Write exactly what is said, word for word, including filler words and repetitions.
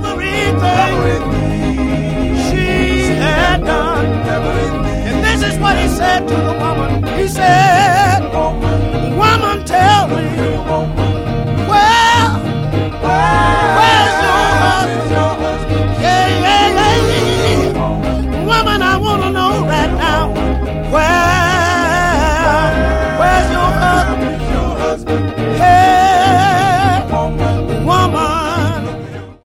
everything she had done. And this is what he said to the woman. He said,